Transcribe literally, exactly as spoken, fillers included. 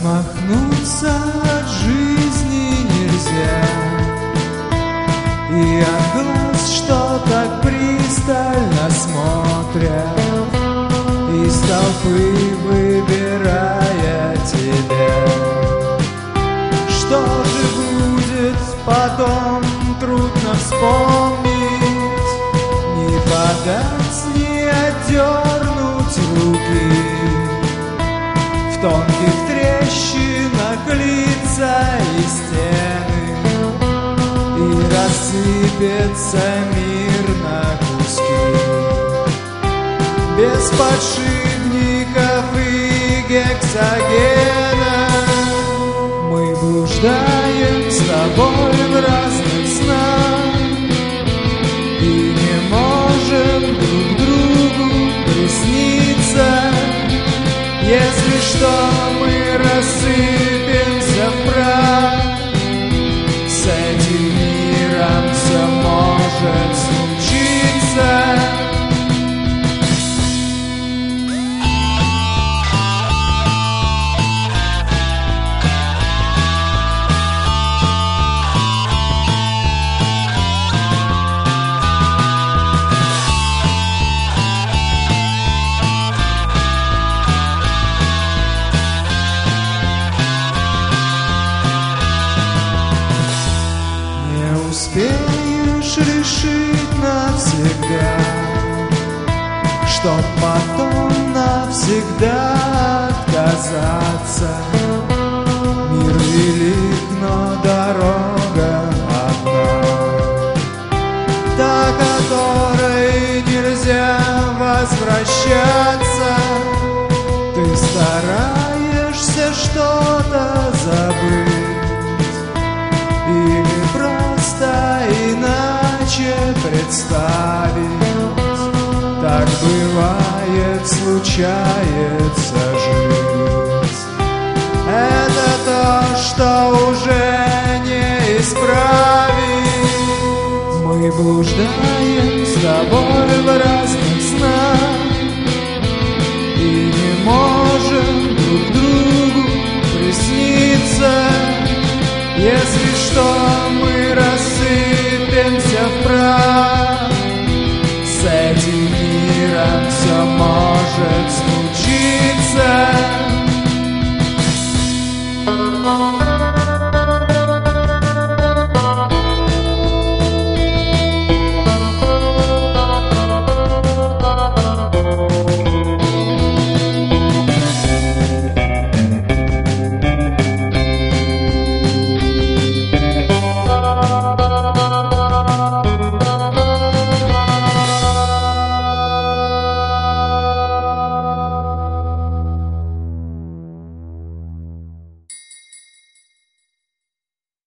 Отмахнуться от жизни нельзя, и от глаз, что так пристально смотрят, из толпы выбирая тебя. Что же будет потом, трудно вспомнить, не подать, не отдернуть руки. В тонких трещинах лица и стены, и рассыпется мир на куски. Без подшипников и гексогена мы блуждаем с тобой в разных снах и не можем друг другу присниться. Если что, мы рассыпемся в прах. С этим миром все может случиться. Успеешь решить навсегда, чтоб потом навсегда отказаться. Мир велик, но дорога одна, та, которой нельзя возвращаться. Ты стараешься что-то забыть или просто иначе представить. Так бывает, случается жить. Это то, что уже не исправить. Мы блуждаем с тобой в разных снах и не можем друг другу присниться. Если что, мы рассыпемся в прах. С этим миром все может случиться.